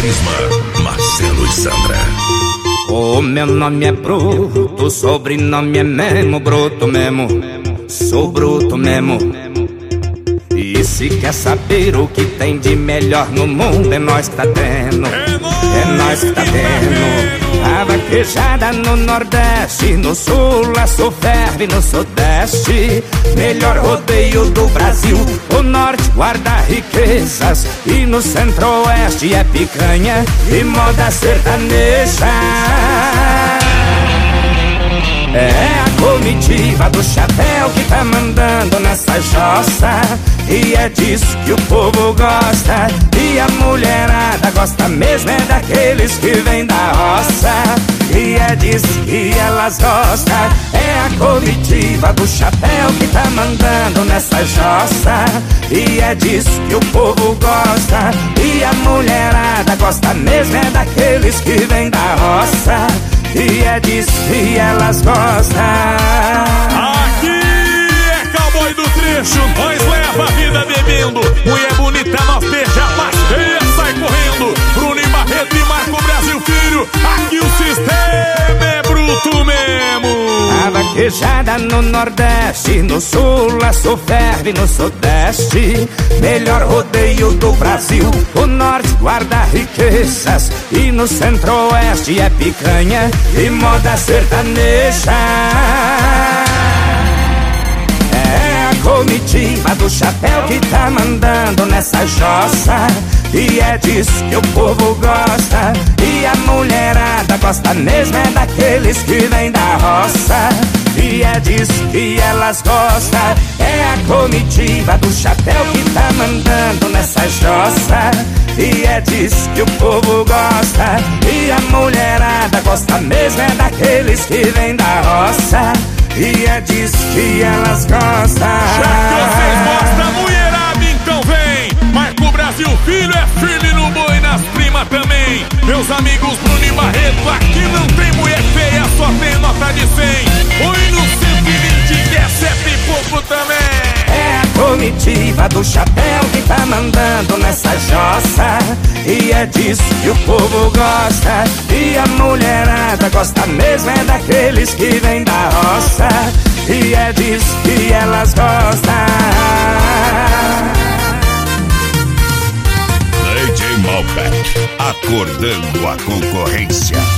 Prisma, Marcelo e Sandra. O meu nome é Bruto, o sobrenome é Memo, bruto mesmo, sou bruto mesmo. E se quer saber o que tem de melhor no mundo, é nós que tá tendo, é nós que tá tendo. A vaquejada no Nordeste, no Sul a Sul ferve, no Sudeste melhor rodeio do Brasil. O Norte guarda riquezas e no Centro-Oeste é picanha e moda sertaneja. É a comitiva do chapéu que tá mandando nessa jossa, e é disso que o povo gosta. E a mulherada gosta mesmo é daqueles que vêm da roça, e é disso que elas gostam. É a comitiva do chapéu que tá mandando nessa jossa, e é disso que o povo gosta. E a mulherada gosta mesmo é daqueles que vêm da roça, e é disso que elas gostam. Aqui é cowboy do trecho, nós leva a vida bebendo. Mulher bonita, nós beija, mas feia sai correndo. Bruno e Barreto e Marco Brasil Filho, aqui o sistema é bruto mesmo. A vaquejada no Nordeste, no Sul a Sul ferve, no Sudeste melhor rodeio do Brasil. O Norte guarda riquezas e no Centro-Oeste é picanha e moda sertaneja. É a comitiva do chapéu que tá mandando nessa jossa, e é disso que o povo gosta. E a mulherada gosta mesmo é daqueles que vêm da roça, e é disso que elas gostam. É a comitiva do chapéu que tá mandando nessa jossa, e é disso que o povo gosta. E a mulherada gosta mesmo é daqueles que vêm da roça, e é disso que elas gostam. Já que vocês gostam, mulherada, então vem. Marco Brasil Filho é firme no boi, nas primas também. Meus amigos Bruno e Barreto, aqui não tem mulher feia, só tem nota de 100. Oi no 120 que é sete e pouco também. É a comitiva do chapéu que tá mandando nessa jossa, e é disso que o povo gosta. E a mulherada gosta mesmo é daqueles que vêm da roça, e é disso que elas gostam. DJ Malbec, acordando a concorrência.